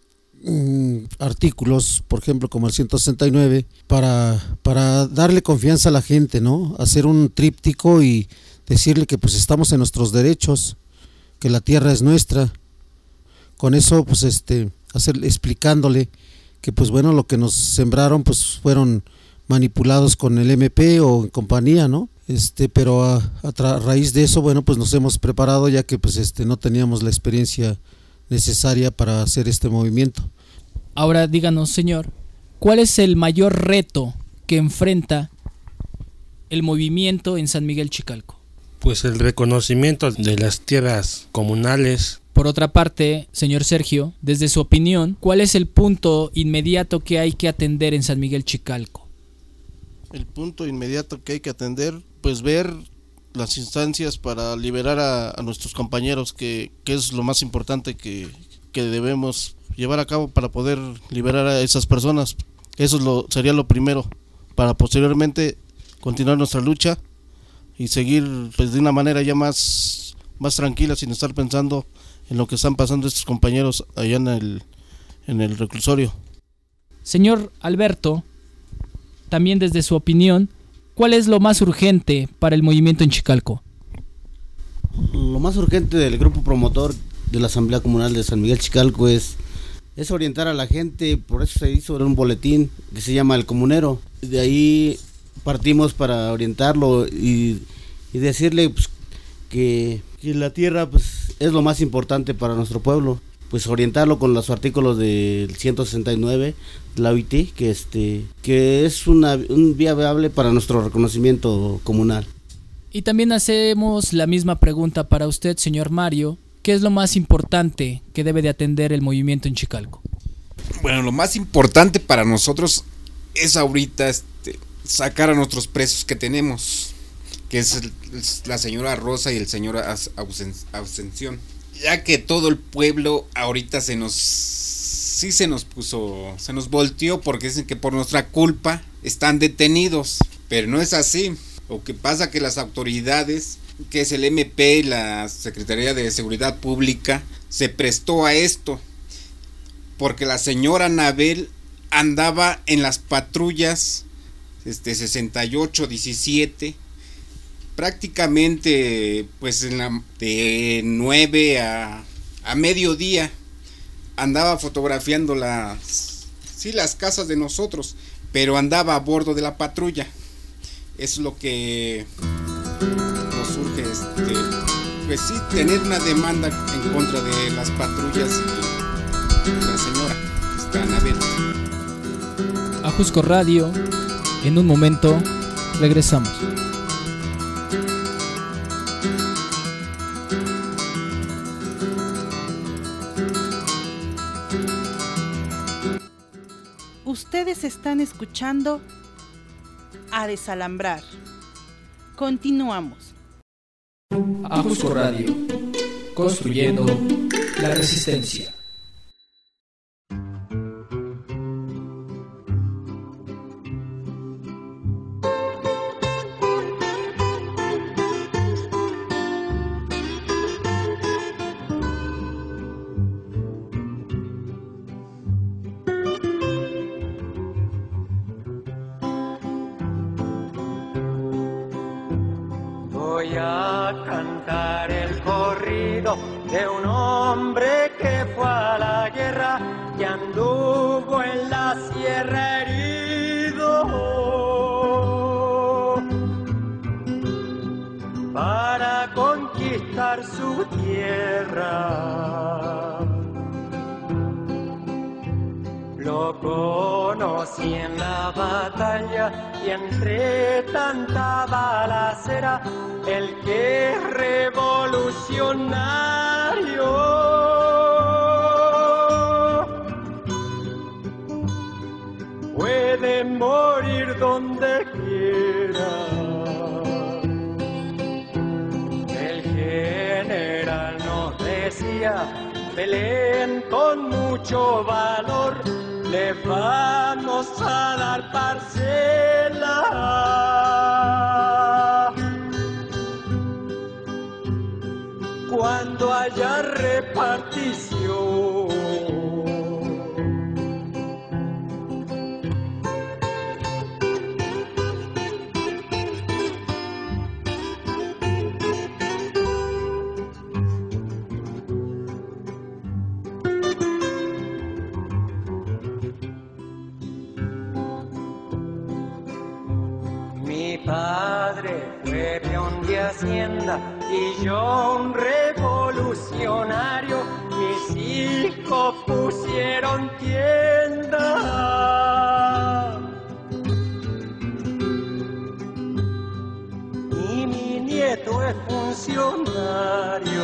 C: artículos, por ejemplo como el ciento sesenta y nueve, para, para darle confianza a la gente, ¿no? Hacer un tríptico y decirle que pues estamos en nuestros derechos, que la tierra es nuestra. Con eso pues este hacer explicándole que pues bueno, lo que nos sembraron pues fueron manipulados con el M P o en compañía, ¿no? Este, pero a, a, tra- a raíz de eso, bueno, pues nos hemos preparado, ya que pues este no teníamos la experiencia necesaria para hacer este movimiento.
B: Ahora díganos, señor, ¿cuál es el mayor reto que enfrenta el movimiento en San Miguel Chicalco?
F: Pues el reconocimiento de las tierras comunales.
B: Por otra parte, señor Sergio, desde su opinión, ¿cuál es el punto inmediato que hay que atender en San Miguel Chicalco?
D: El punto inmediato que hay que atender, pues ver las instancias para liberar a, a nuestros compañeros, que, que es lo más importante que, que debemos llevar a cabo para poder liberar a esas personas. Eso es lo, sería lo primero, para posteriormente continuar nuestra lucha y seguir pues de una manera ya más, más tranquila, sin estar pensando en lo que están pasando estos compañeros allá en el, en el reclusorio.
B: Señor Alberto, también desde su opinión, ¿cuál es lo más urgente para el movimiento en Chicalco?
G: Lo más urgente del grupo promotor de la Asamblea Comunal de San Miguel Chicalco es, es orientar a la gente. Por eso se hizo un boletín que se llama El Comunero. De ahí partimos para orientarlo y, y decirle pues, que, que la tierra pues, es lo más importante para nuestro pueblo. Pues orientarlo con los artículos del ciento sesenta y nueve de la O I T, que este que es una un vía viable para nuestro reconocimiento comunal.
B: Y también hacemos la misma pregunta para usted, señor Mario. ¿Qué es lo más importante que debe de atender el movimiento en Chicalco?
E: Bueno, lo más importante para nosotros es ahorita este, sacar a nuestros presos que tenemos, que es, el, es la señora Rosa y el señor Ascensión, ya que todo el pueblo ahorita se nos sí se nos puso, se nos volteó porque dicen que por nuestra culpa están detenidos, pero no es así. Lo que pasa que las autoridades, que es el M P, la Secretaría de Seguridad Pública, se prestó a esto, porque la señora Anabel andaba en las patrullas este sesenta y ocho diecisiete, prácticamente pues en la, de nueve a, a mediodía andaba fotografiando las sí las casas de nosotros, pero andaba a bordo de la patrulla. Es lo que nos surge, este, pues sí, tener una demanda en contra de las patrullas y la señora Anabel.
B: Ajusco Radio En un momento regresamos.
A: Ustedes están escuchando a Desalambrar. Continuamos.
B: Ajusco Radio, construyendo la resistencia.
H: Voy a cantar el corrido de un hombre que fue a la guerra y anduvo en la sierra herido para conquistar su tierra. Lo conocí en la batalla y entre tanta balacera, el que es revolucionario puede morir donde quiera. El general nos decía: peleen con mucho valor, le vamos a dar parcela. Cuando haya repartición, mi padre fue peón de hacienda y yo un revolucionario. Mis hijos pusieron tienda y mi nieto es funcionario.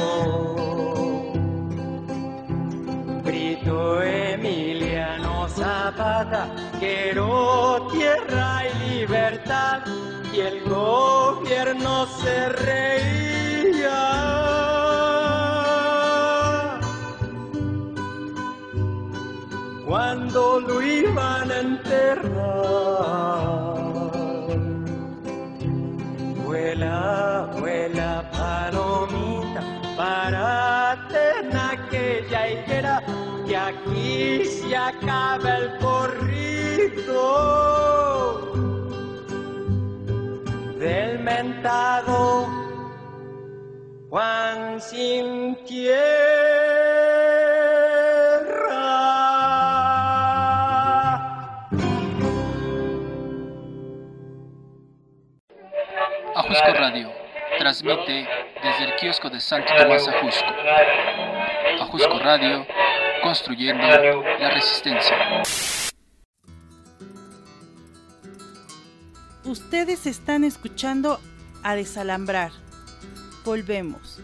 H: Brito Emiliano Zapata, quiero tierra y libertad, y el gobierno se reía cuando lo iban a enterrar. Vuela, vuela palomita, párate en aquella higuera, que aquí se acaba el corrido del mentado Juan sin tierra.
B: Ajusco Radio transmite desde el kiosco de Santo Tomás Ajusco. Ajusco Radio, construyendo la resistencia.
A: Ustedes están escuchando a Desalambrar. Volvemos.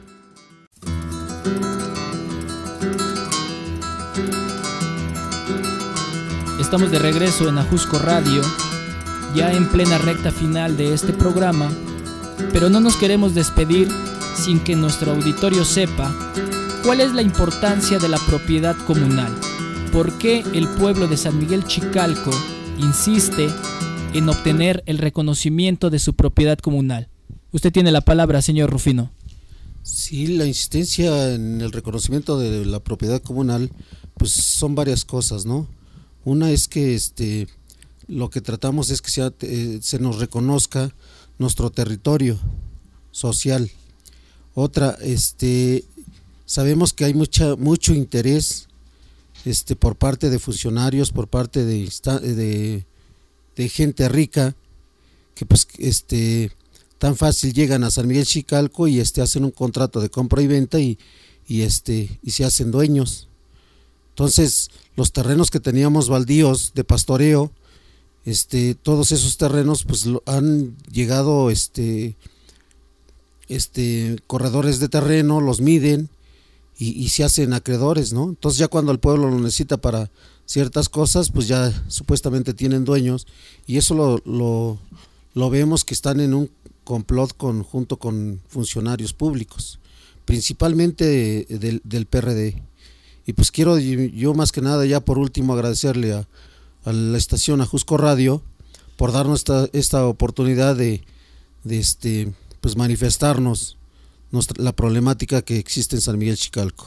B: Estamos de regreso en Ajusco Radio, ya en plena recta final de este programa, pero no nos queremos despedir sin que nuestro auditorio sepa cuál es la importancia de la propiedad comunal. ¿Por qué el pueblo de San Miguel Chicalco insiste en obtener el reconocimiento de su propiedad comunal? Usted tiene la palabra, señor Rufino.
C: Sí, la insistencia en el reconocimiento de la propiedad comunal, pues son varias cosas, ¿no? Una es que este, lo que tratamos es que sea, eh, se nos reconozca nuestro territorio social. Otra, este, sabemos que hay mucha mucho interés, este, por parte de funcionarios, por parte de de, de gente rica, que pues, este, tan fácil llegan a San Miguel Chicalco y este hacen un contrato de compra y venta y, y este y se hacen dueños. Entonces, los terrenos que teníamos baldíos de pastoreo, este, todos esos terrenos pues lo, han llegado este, este, corredores de terreno, los miden y, y se hacen acreedores, ¿no? Entonces ya cuando el pueblo lo necesita para ciertas cosas, pues ya supuestamente tienen dueños, y eso lo, lo, lo vemos que están en un complot con, junto con funcionarios públicos, principalmente de, de, del P R D. Y pues quiero yo más que nada, ya por último, agradecerle a, a la estación Ajusco Radio por darnos esta, esta oportunidad de, de este, pues manifestarnos nuestra, la problemática que existe en San Miguel Chicalco.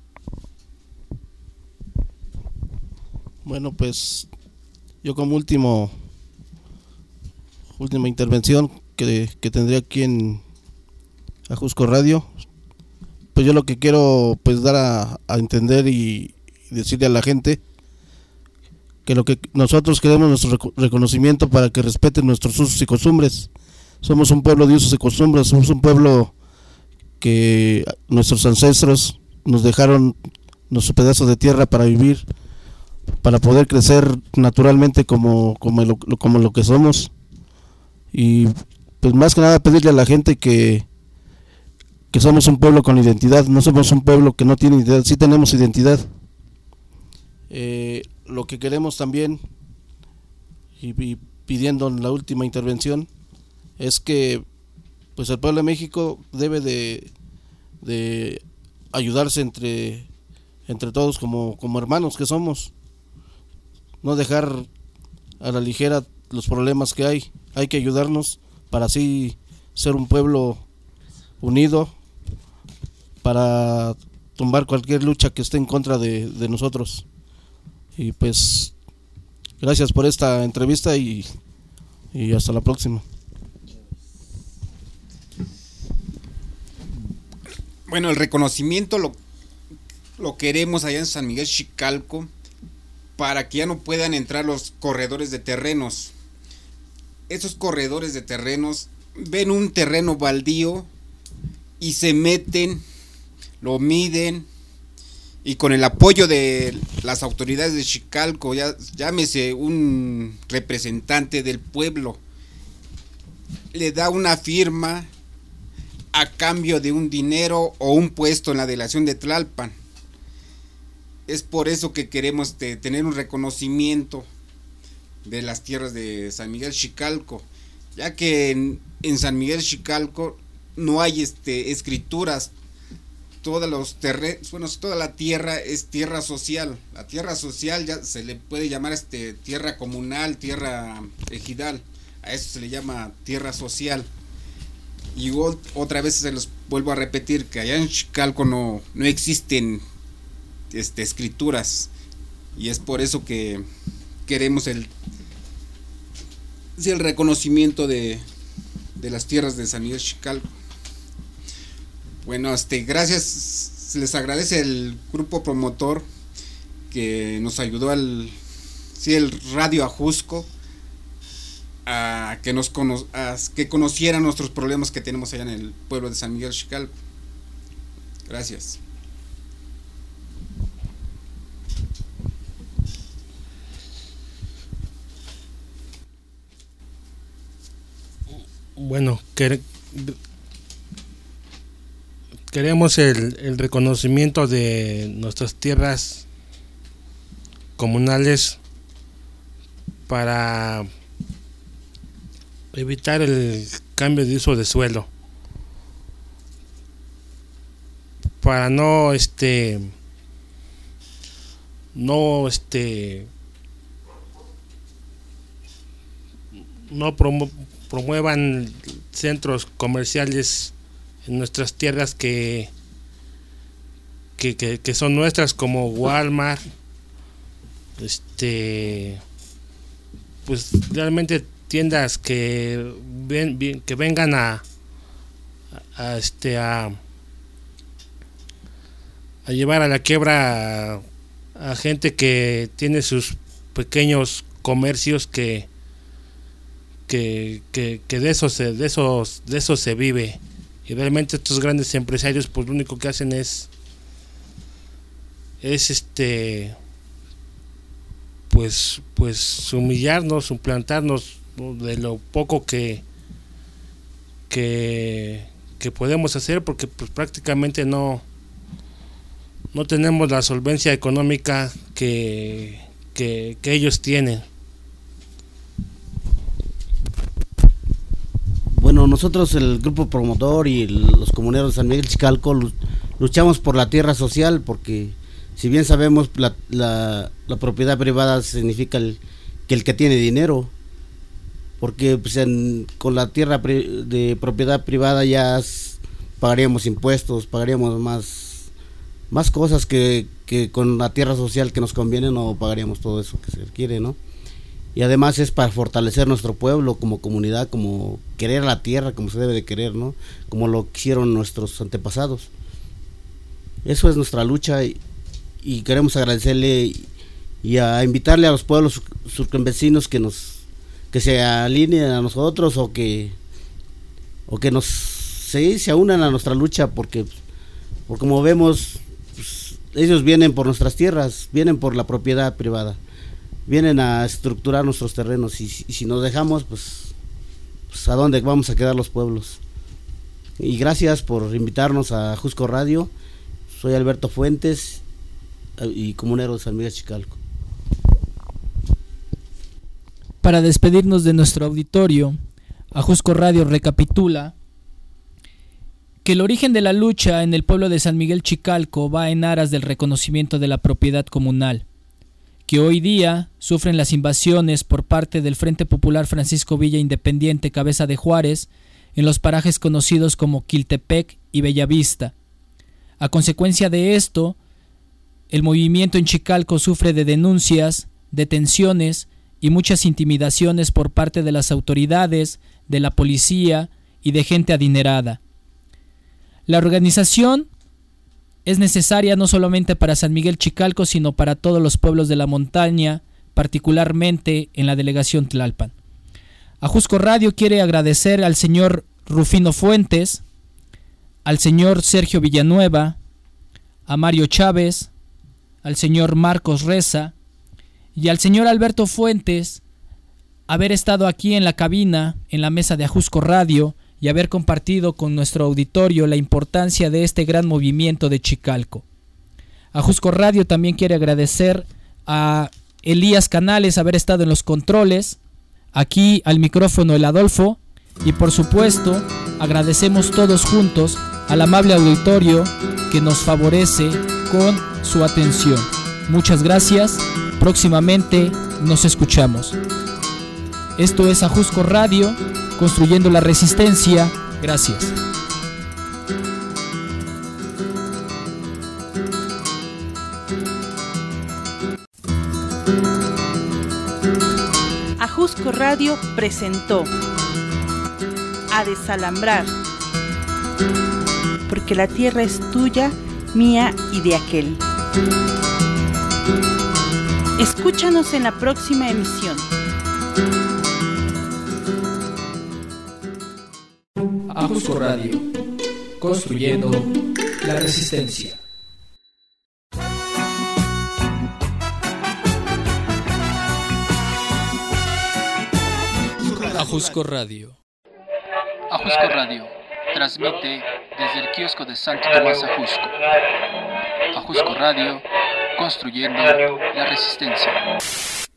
D: Bueno, pues yo como último última intervención que, que tendría aquí en Ajusco Radio, pues yo lo que quiero pues dar a, a entender y, y decirle a la gente que lo que nosotros queremos nuestro reconocimiento para que respeten nuestros usos y costumbres. Somos un pueblo de usos y costumbres, somos un pueblo que nuestros ancestros nos dejaron nuestros pedazos de tierra para vivir, para poder crecer naturalmente como, como, lo, como lo que somos. Y pues más que nada pedirle a la gente que, que somos un pueblo con identidad, no somos un pueblo que no tiene identidad, sí tenemos identidad. Eh, lo que queremos también, y, y pidiendo en la última intervención, es que pues el pueblo de México debe de, de ayudarse entre, entre todos como, como hermanos que somos. No dejar a la ligera los problemas que hay, hay que ayudarnos para así ser un pueblo unido, para tumbar cualquier lucha que esté en contra de, de nosotros. Y pues gracias por esta entrevista y, y hasta la próxima.
E: Bueno, el reconocimiento lo, lo queremos allá en San Miguel Chicalco, para que ya no puedan entrar los corredores de terrenos. Esos corredores de terrenos ven un terreno baldío y se meten, lo miden, y con el apoyo de las autoridades de Chicalco, ya, llámese un representante del pueblo, le da una firma a cambio de un dinero o un puesto en la delegación de Tlalpan. Es por eso que queremos te, tener un reconocimiento de las tierras de San Miguel Chicalco, ya que en, en San Miguel Chicalco no hay este, escrituras. Todos los terrenos, bueno, toda la tierra es tierra social. La tierra social ya se le puede llamar este tierra comunal, tierra ejidal. A eso se le llama tierra social. Y otra vez se los vuelvo a repetir que allá en Chicalco no, no existen este, escrituras, y es por eso que queremos el, el reconocimiento de, de las tierras de San Miguel Chicalco. Bueno, este, gracias, se les agradece el grupo promotor que nos ayudó al, sí, el Radio Ajusco, a que nos cono, a que conocieran nuestros problemas que tenemos allá en el pueblo de San Miguel Chicalco. Gracias.
F: Bueno, quer, queremos el, el reconocimiento de nuestras tierras comunales para evitar el cambio de uso de suelo, para no este no este no promu promuevan centros comerciales en nuestras tierras que que, que, que son nuestras, como Walmart, este pues realmente tiendas que ven, bien, que vengan a, a, a este a, a llevar a la quiebra a, a gente que tiene sus pequeños comercios que que, que, que de eso se de esos de eso se vive, y realmente estos grandes empresarios pues lo único que hacen es es este pues pues humillarnos, suplantarnos de lo poco que que, que podemos hacer, porque pues prácticamente no no tenemos la solvencia económica que, que, que ellos tienen.
G: Bueno, nosotros, el grupo promotor y el, los comuneros de San Miguel Chicalco, luchamos por la tierra social, porque si bien sabemos la, la, la propiedad privada significa el, que el que tiene dinero, porque pues en, con la tierra pri, de propiedad privada ya s, pagaríamos impuestos, pagaríamos más, más cosas que, que con la tierra social que nos conviene no pagaríamos todo eso que se requiere, ¿no? Y además es para fortalecer nuestro pueblo como comunidad, como querer la tierra como se debe de querer, ¿no? Como lo hicieron nuestros antepasados. Eso es nuestra lucha, y, y queremos agradecerle y, y a invitarle a los pueblos circunvecinos que nos que se alineen a nosotros, o que o que nos se, se unan a nuestra lucha, porque, porque como vemos, pues, ellos vienen por nuestras tierras, vienen por la propiedad privada, vienen a estructurar nuestros terrenos, y, y si nos dejamos, pues, pues a dónde vamos a quedar los pueblos. Y gracias por invitarnos a Ajusco Radio. Soy Alberto Fuentes y comunero de San Miguel Chicalco.
B: Para despedirnos de nuestro auditorio, Ajusco Radio recapitula que el origen de la lucha en el pueblo de San Miguel Chicalco va en aras del reconocimiento de la propiedad comunal, que hoy día sufren las invasiones por parte del Frente Popular Francisco Villa Independiente Cabeza de Juárez en los parajes conocidos como Quiltepec y Bellavista. A consecuencia de esto, el movimiento en Chicalco sufre de denuncias, detenciones y muchas intimidaciones por parte de las autoridades, de la policía y de gente adinerada. La organización es necesaria no solamente para San Miguel Chicalco, sino para todos los pueblos de la montaña, particularmente en la delegación Tlalpan. Ajusco Radio quiere agradecer al señor Rufino Fuentes, al señor Sergio Villanueva, a Mario Chávez, al señor Marcos Reza y al señor Alberto Fuentes haber estado aquí en la cabina, en la mesa de Ajusco Radio, y haber compartido con nuestro auditorio la importancia de este gran movimiento de Chicalco. Ajusco Radio también quiere agradecer a Elías Canales haber estado en los controles, aquí al micrófono el Adolfo, y por supuesto agradecemos todos juntos al amable auditorio que nos favorece con su atención. Muchas gracias, próximamente nos escuchamos. Esto es Ajusco Radio, construyendo la resistencia. Gracias.
A: Ajusco Radio presentó A Desalambrar, porque la tierra es tuya, mía y de aquel. Escúchanos en la próxima emisión.
B: Ajusco Radio, construyendo la resistencia. Ajusco Radio. Ajusco Radio transmite desde el kiosco de Santo Tomás Ajusco. Ajusco Radio, construyendo la resistencia.